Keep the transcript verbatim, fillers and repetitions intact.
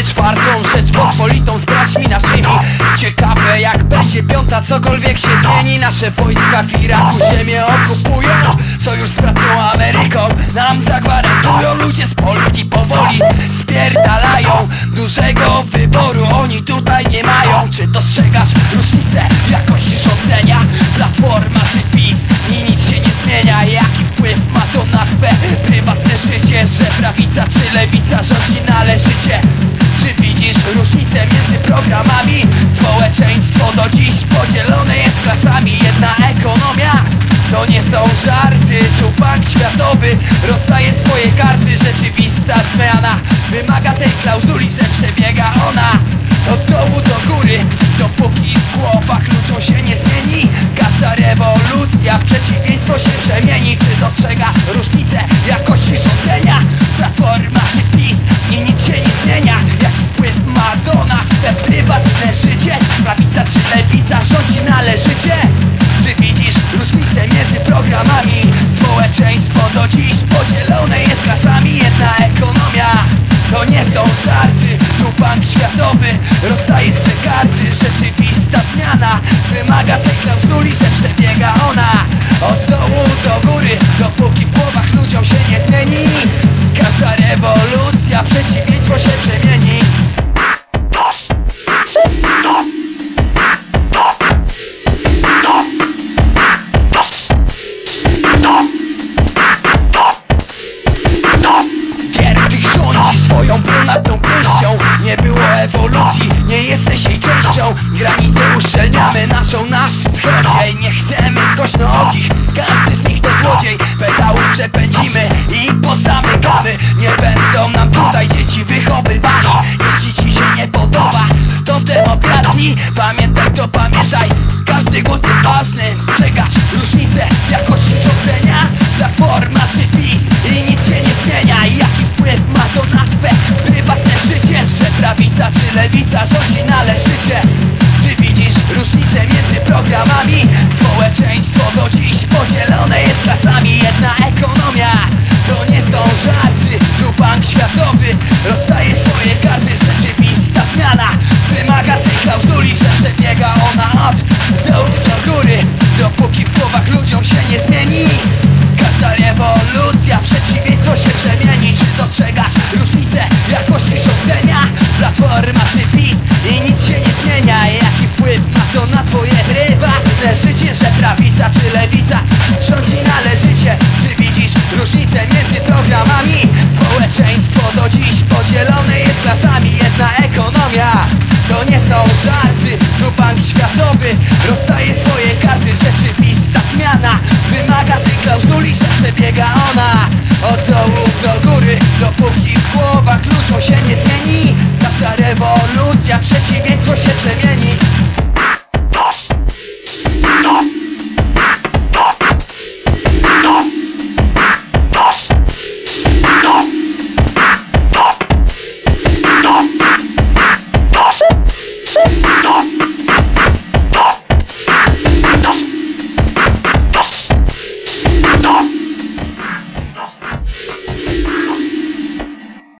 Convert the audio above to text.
czwartą Rzeczpospolitą z braćmi naszymi. Ciekawe jak będzie piąta, cokolwiek się zmieni. Nasze wojska w Iraku ziemię okupują. Sojusz z bratnią Ameryką nam zagwarantują. Ludzie z Polski powoli spierdalają. Dużego wyboru oni tutaj nie mają. Czy dostrzegasz różnicę jakości rządzenia? Platforma czy PiS? I nic się nie zmienia. Jaki wpływ ma to na twe prywatne życie? Że prawica czy lewica rządzi należycie? Czy widzisz różnicę między programami? Społeczeństwo do dziś podzielone jest klasami. Jedna ekonomia to nie są żarty. Tu bank światowy rozdaje swoje karty. Rzeczywista zmiana wymaga tej klauzuli, że przebiega ona od dołu do góry. Dopóki w głowach ludziom się nie zmieni, każda rewolucja w przeciwieństwo się przemieni. Czy dostrzegasz różnicę jakości rządzenia? Platforma czy PiS? I nic się nie zmienia. Jaki wpływ ma to na twe prywatne życie? Czy prawica czy lewica rządzi należycie? Czy widzisz różnicę między programami? Społeczeństwo do dziś podzielone jest klasami. Jedna ekonomia to nie są żarty. Tu bank światowy rozdaje swe karty. Rzeczywista zmiana wymaga tej klauzuli, że przebiega ona od dołu do góry. Dopóki w głowach ludziom się nie zmieni, każda rewolucja w przeciwieństwo się przemieni. Swoją brunatną pięścią nie było ewolucji, nie jesteś jej częścią. Granice uszczelniamy naszą na wschodzie. Nie chcemy skośnookich, każdy z nich to złodziej. Pedałów przepędzimy i pozamykamy. Nie będą nam tutaj dzieci wychowywali. Jeśli ci się nie podoba, to w demokracji pamiętaj to pamiętaj, każdy głos jest ważny. Przegasz różnicę jakości rządzenia? Platforma czy PiS? I nic się nie zmienia. Jaki wpływ ma to na twe prywatne życie? Że prawica czy lewica rządzi należycie? Ty widzisz różnicę między programami? Społeczeństwo do dziś podzielone jest klasami. Jedna ekonomia to nie są żarty. Tu bank światowy rozdaje swoje karty. Rzeczywista zmiana wymaga tej klauzuli, że przebiega ona od dołu do góry. Dopóki w głowach ludziom się nie zmieni, każda rewolucja w przeciwieństwo się przemieni. Czy dostrzegasz różnicę jakości rządzenia? Platforma czy PiS? I nic się nie zmienia. Jaki wpływ ma to na twoje prywatne życie? Że prawica czy lewica rządzi należycie? Czy widzisz różnicę między programami? Społeczeństwo do dziś podzielone jest klasami. Jedna ekonomia to nie są żarty. Tu bank światowy rozdaje swoje karty. Rzeczywista zmiana wymaga tej klauzuli, że przebiega ona od dołu do góry. Dopóki w głowach ludziom się nie zmieni, każda rewolucja w przeciwieństwie